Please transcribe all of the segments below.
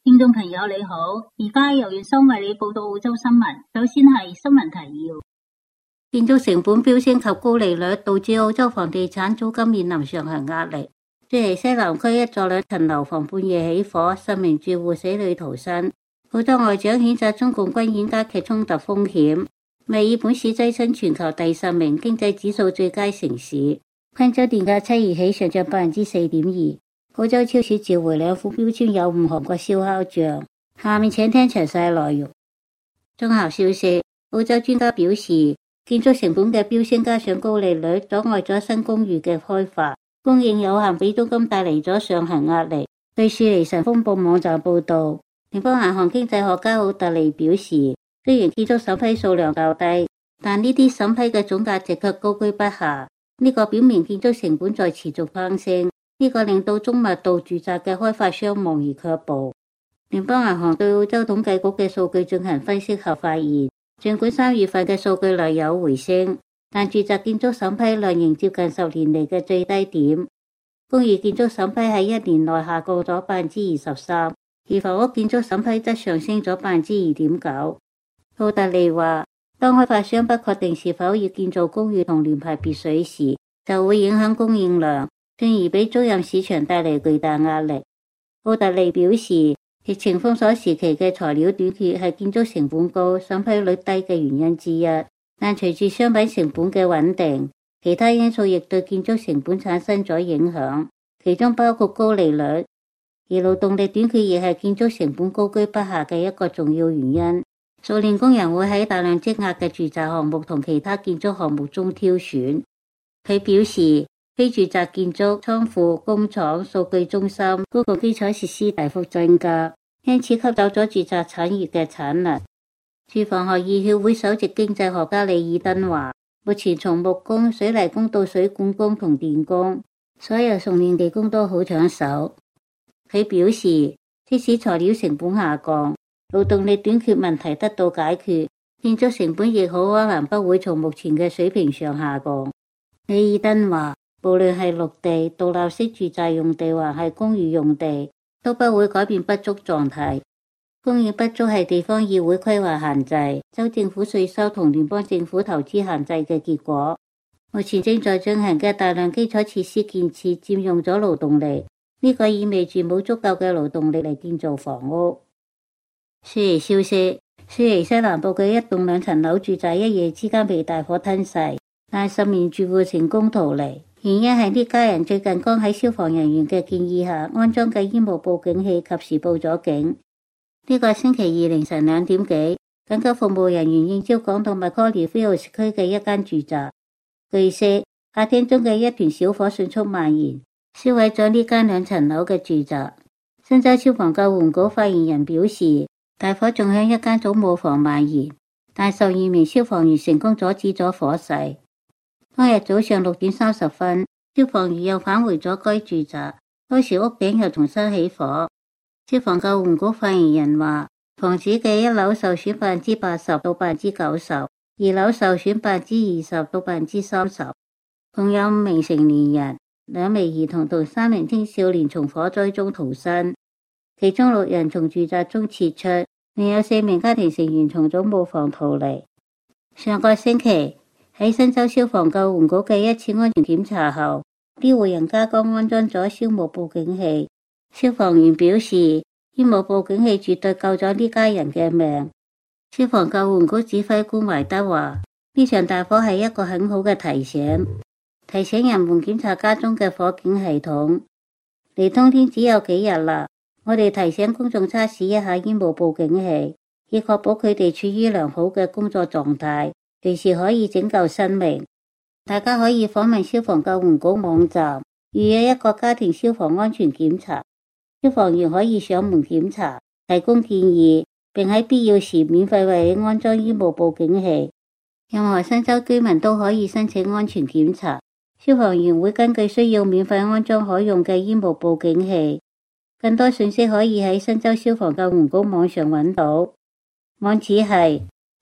聽眾朋友你好，而家由月生為你報道澳洲新聞。首先係新聞提要：建築成本飆升及高利率導致澳洲房地產租金面臨上行壓力。悉尼西南區一座2層樓房半夜起火，10名住戶死裏逃生。澳洲外長譴責中共軍演加劇衝突風險。墨爾本市躋身全球第10名經濟指數最佳城市。昆州電價7月起上漲4.2%。澳洲超市召回2副標籤有誤韓國燒烤醬。下面請聽詳細內容。綜合消息，澳洲專家表示，建築成本嘅飆升加上高利率，阻礙咗新公寓嘅開發，供應有限俾租金帶嚟咗上行壓力。據雪梨晨風報網站報道，聯邦銀行經濟學家奧特利表示，雖然建築審批數量較低，但呢啲審批嘅總價值卻高居不下。呢個表明建築成本在持續攀升。呢個令到中密度住宅嘅開發商望而卻步。聯邦銀行對澳洲統計局嘅數據進行分析後發現，儘管3月份嘅數據略有回升，但住宅建築審批量仍接近10年嚟嘅最低點。公寓建築審批喺1年內下降咗23%，而房屋建築審批則上升咗2.9%。奧特利話，當開發商不確定是否要建造公寓同聯排別墅時，就會影響供應量，進而俾租賃市場帶嚟巨大壓力。奧特利表示，疫情封鎖時期嘅材料短缺係建築成本高、審批率低嘅原因之一，但隨住商品成本嘅穩定，其他因素亦對建築成本產生咗影響，其中包括高利率，而勞動力短缺亦係建築成本高居不下嘅一個重要原因。數年工人會喺大量積壓嘅住宅項目同其他建築項目中挑選。佢表示，非住宅建築、倉庫、工廠、數據中心、公共基礎設施大幅增加，因此吸走咗住宅產業嘅產能。住房學議協會首席經濟學家李爾登話，目前從木工、水泥工到水管工同電工，所有熟練技工都好搶手。佢表示，即使材料成本下降，勞動力短缺問題得到解決，建築成本亦好可能不會從目前嘅水平上下降。李爾登話，無論係綠地、獨立式住宅用地還係公寓用地，都不會改變不足狀態。供應不足係地方議會規劃限制、州政府稅收同聯邦政府投資限制嘅結果。目前正在進行嘅大量基礎設施建設佔用咗勞動力，呢個意味住冇足夠嘅勞動力嚟建造房屋。雪梨消息，雪梨西南部嘅一棟2層樓住宅一夜之間被大火吞噬，但10名住戶成功逃離。原因係呢家人最近剛喺消防人員嘅建議下安裝嘅煙霧報警器，及時報咗警。呢個星期二凌晨2點幾，緊急服務人員應召趕到Macquarie Village區嘅一間住宅。據悉，客廳中嘅一團小火迅速蔓延，燒毀咗呢間2層樓嘅住宅。新州消防救援局發言人表示，大火仲向一間祖母房蔓延，但12名消防員成功阻止咗火勢。當日早上6點30分，消防員又返回咗該住宅，當時屋頂又重新起火。消防救援局發言人話，房子嘅1樓受損80%到90%，2樓受損20%到30%，共有5名成年人、2名兒童同3名青少年從火災中逃生，其中6人從住宅中撤出，另有4名家庭成員從祖母房逃離。上個星期，喺新州消防救援局嘅一次安全檢查後，呢戶人家剛安裝咗燒霧報警器。消防員表示，煙霧報警器絕對救咗呢家人嘅命。消防救援局指揮官懷德話，呢場大火係一個很好嘅提醒人們檢查家中嘅火警系統。離冬天只有幾日啦，我哋提醒公眾測試一下煙霧報警器，以確保佢哋處於良好嘅工作狀態，隨時可以拯救生命。大家可以訪問消防救援局網站，預約一個家庭消防安全檢查。消防員可以上門檢查，提供建議，並喺必要時免費為你安裝煙霧報警器。任何新州居民都可以申請安全檢查，消防員會根據需要免費安裝可用嘅煙霧報警器。更多信息可以喺新州消防救援局網上揾到，網址係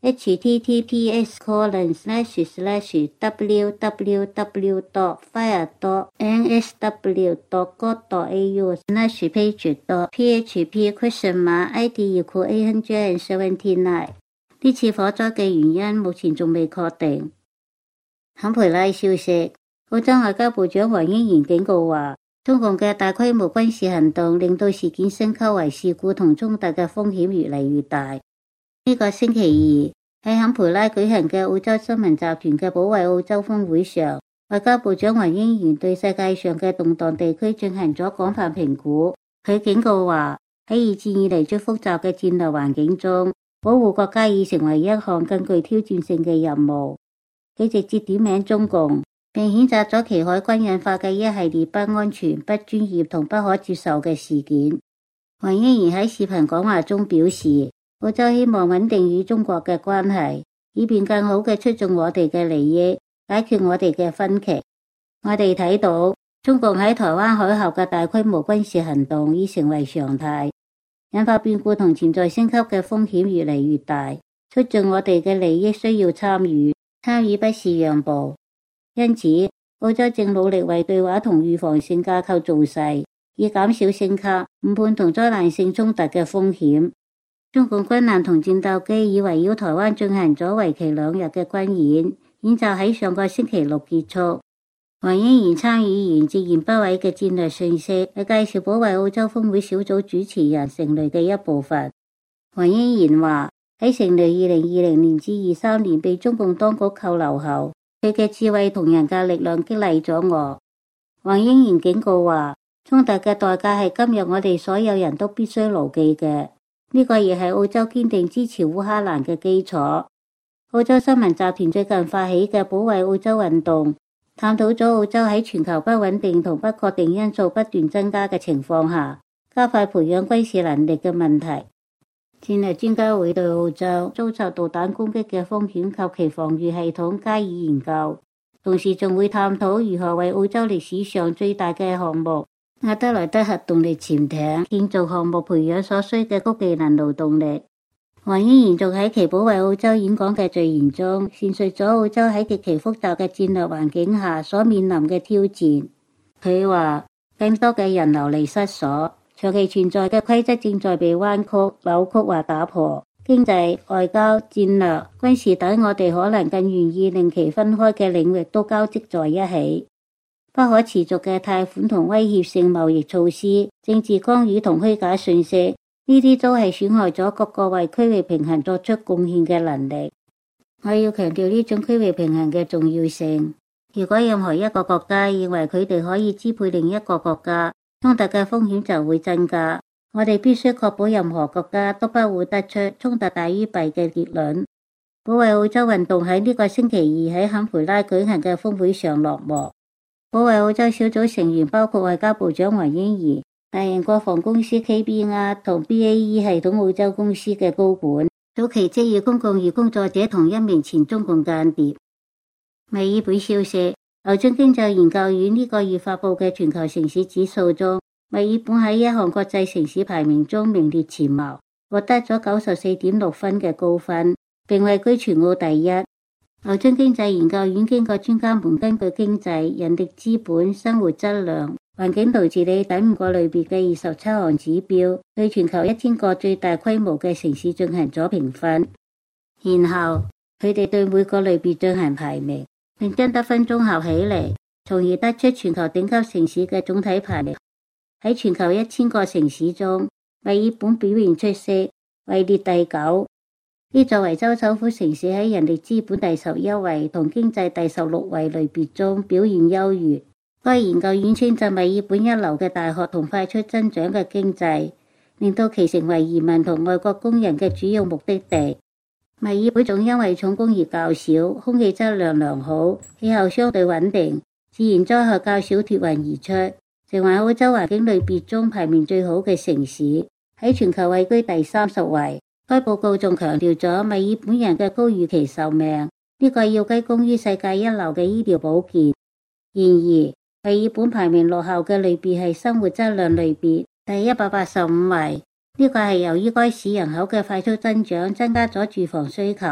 https://www.fire.nsw.gov.au/php/id=179。呢次火災嘅原因目前仲未確定。坎培拉消息，澳洲外交部長黃英賢警告話，中共嘅大規模軍事行動令到事件升級為事故同衝突嘅風險越嚟越大。呢個星期二喺坎培拉舉行嘅澳洲新聞集團嘅保衛澳洲峰會上，外交部長黃英賢對世界上嘅動盪地區進行咗廣泛評估。佢警告話，喺二戰以嚟最複雜嘅戰略環境中，保護國家已成為一項更具挑戰性嘅任務。佢直接點名中共，並譴責咗其海軍引發嘅一系列不安全、不專業同不可接受嘅事件。黃英賢喺視頻講話中表示，澳洲希望穩定與中國嘅關係，以便更好嘅促進我哋嘅利益，解決我哋嘅分歧。我哋睇到中共喺台灣海峽嘅大規模軍事行動已成為常態，引發變故同潛在升級嘅風險越嚟越大。促進我哋嘅利益需要參與不是讓步。因此，澳洲正努力為對話同預防性架構造勢，以減少升級、誤判同災難性衝突嘅風險。中共軍艦同戰鬥機已圍繞台灣進行咗為期2日嘅軍演，演習喺上個星期六結束。黃英賢參議員直言不諱嘅戰略訊息係介紹保衛澳洲峰會小組主持人成蕾嘅一部分。黃英賢話，喺成蕾2020年至23年被中共當局扣留後，佢嘅智慧同人格力量激勵咗我。黃英賢警告話，衝突嘅代價係今日我哋所有人都必須牢記嘅。呢個亦係澳洲堅定支持烏克蘭嘅基礎。澳洲新聞集團最近發起嘅保衛澳洲運動，探討咗澳洲喺全球不穩定同不確定因素不斷增加嘅情況下，加快培養軍事能力嘅問題。戰略專家會對澳洲遭受導彈攻擊嘅風險及其防禦系統加以研究，同時仲會探討如何為澳洲歷史上最大嘅項目阿德萊德核動力潛艇建造項目培養所需嘅高技能勞動力。黃英賢仲喺其保衛澳洲演講嘅序言中闡述咗澳洲喺極其複雜嘅戰略環境下所面臨嘅挑戰。佢話，更多嘅人流離失所，長期存在嘅規則正在被彎曲、扭曲或打破。經濟、外交、戰略、軍事等我哋可能更願意令其分開嘅領域都交織在一起。不可持續嘅貸款同威脅性貿易措施、政治干預同虛假信息，呢啲都係損害咗各個為區域平衡作出貢獻嘅能力。我要強調呢種區域平衡嘅重要性。如果任何一個國家認為佢哋可以支配另一個國家，衝突嘅風險就會增加。我哋必須確保任何國家都不會得出衝突大於弊嘅結論。保衛澳洲運動喺呢個星期二喺坎培拉舉行嘅峰會上落幕。保衛澳洲小組成員包括外交部長黃英賢、大型國防公司 KBR 同 BAE 系統澳洲公司嘅高管、早期職業公共工作者同一名前中共間諜。墨爾本消息，牛津經濟研究院呢個月發布嘅全球城市指數中，墨爾本喺一項國際城市排名中名列前茅，獲得咗94.6分嘅高分，並位居全澳第一。牛津經濟研究院經過專家們根據經濟、人力資本、生活質量、環境同治理等5個類別嘅27項指標，對全球1000個最大規模嘅城市進行咗評分。然後佢哋對每個類別進行排名，並將得分綜合起嚟，從而得出全球頂級城市嘅總體排名。喺全球1000個城市中，墨爾本表現出色，位列第9。呢作為州首府城市喺人力資本第11位同經濟第16位類別中表現優越。該研究院稱讚墨爾本一流嘅大學同快速增長嘅經濟，令到其成為移民同外國工人嘅主要目的地。墨爾本仲因為重工業較少、空氣質量良好、氣候相對穩定、自然災害較少脫穎而出，成為澳洲環境類別中排名最好嘅城市，喺全球位居第30位。該報告仲強調咗墨爾本人嘅高預期壽命，呢個要歸功於世界一流嘅醫療保健。然而，墨爾本排名落後嘅類別係生活質量類別，第185位。呢個係由於該市人口嘅快速增長增加咗住房需求，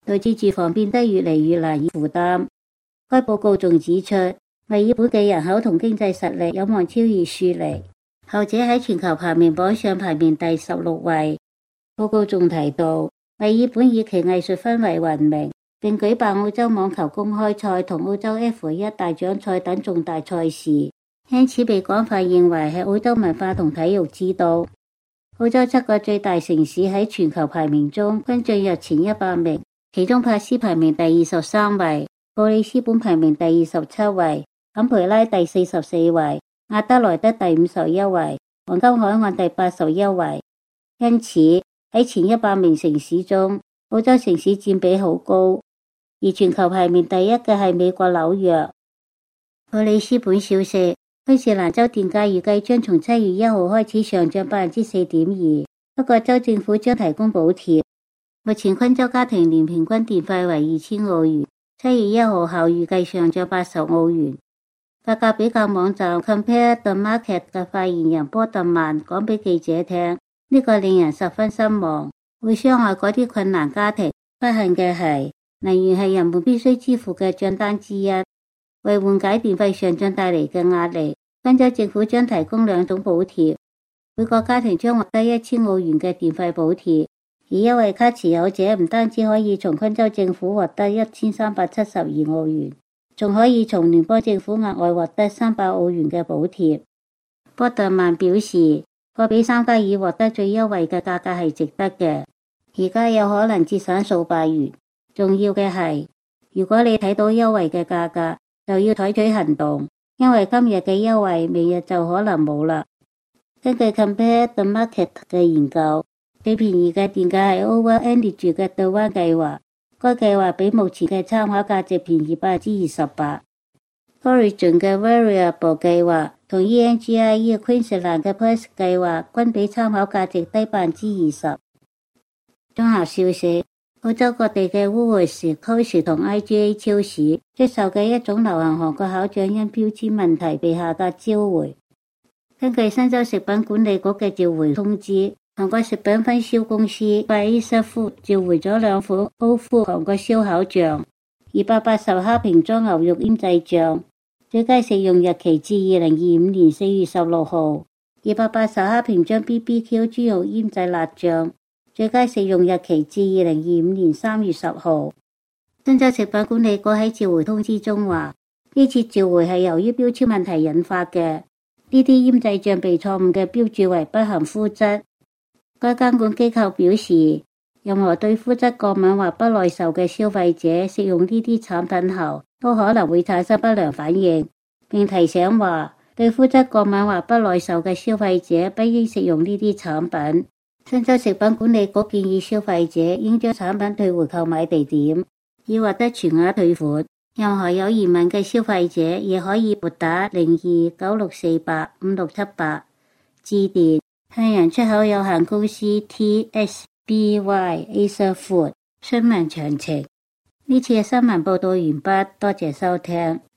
導致住房變得越嚟越難以負擔。該報告仲指出，墨爾本嘅人口同經濟實力有望超越雪梨，後者喺全球排名榜上排名第16位。報告仲提到，墨爾本以其藝術氛圍聞名，並舉辦澳洲網球公開賽同澳洲 F1 大獎賽等重大賽事，因此被廣泛認為係澳洲文化同體育之都。澳洲7個最大城市喺全球排名中均進入前100名，其中珀斯排名第23位，布里斯本排名第27位，坎培拉第44位，阿德萊德第51位，黃金海岸第81位。因此喺前100名城市中，澳洲城市佔比好高，而全球排名第一嘅係美國紐約。布里斯本消息，昆士蘭州電價預計將從7月1號開始上漲 4.2%， 不過州政府將提供補貼。目前昆州家庭年平均電費為2000澳元，7月1號後預計上漲80澳元。價格比較網站 Compare the Market 嘅發言人波特曼講俾記者聽，呢個令人十分失望，會傷害嗰啲困難家庭。不幸嘅係，能源係人們必須支付嘅賬單之一。為緩解電費上漲帶嚟嘅壓力，昆州政府將提供2種補貼，每個家庭將獲得1000澳元嘅電費補貼，而優惠卡持有者唔單止可以從昆州政府獲得1372澳元，仲可以從聯邦政府額外獲得300澳元嘅補貼。波特曼表示，貨比三家已獲得最優惠嘅價格係值得嘅，而家有可能節省數百元。重要嘅係，如果你睇到優惠嘅價格，就要採取行動，因為今日嘅優惠，明日就可能冇啦。根據 Compare the Market 嘅研究，最便宜嘅電價係 Over Energy 嘅對灣計劃，該計劃比目前嘅參考價值便宜 28%。Origin 嘅 Variable 計劃同 ENGIE 昆士蘭嘅 Plus 計劃均比參考價值低 20%。綜合消息，澳洲各地嘅 Woolworths、Coles 同 IGA 超市出售嘅一種流行韓國烤醬因標籤問題被下達召回。根據新州食品管理局嘅召回通知，韓國食品分銷公司 Baesa Food 召回咗2款 O-Food 韓國燒烤醬、280克瓶裝牛肉醃製醬，最佳食用日期至2025年4月16號；280克瓶裝 BBQ 豬肉醃製辣醬，最佳食用日期至2025年3月10號。新州食品管理局喺召回通知中話，呢次召回係由於標籤問題引發嘅，呢啲醃製醬被錯誤嘅標注為不含麩質。該監管機構表示，任何對麩質過敏或不耐受嘅消費者食用呢啲產品後，都可能會產生不良反應，並提醒話，對麩質過敏或不耐受嘅消費者不應食用呢啲產品。新州食品管理局建議消費者應將產品退回購買地點，以獲得全額退款。任何有疑問嘅消費者亦可以撥打0296485678，致電向陽出口有限公司 TSBY Asia Food 詢問詳情。呢次嘅新聞報道完畢，多謝收聽。